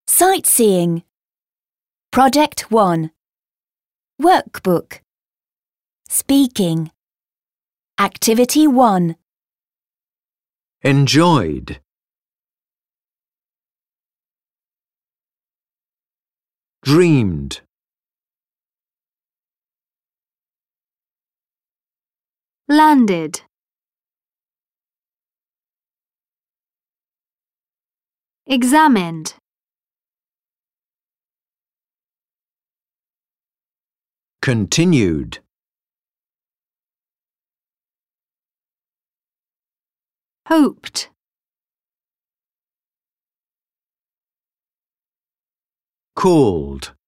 Sightseeing. Project 1. Workbook. Speaking. Activity 1. Enjoyed. Dreamed. Landed. Examined. Continued. Hoped. Called.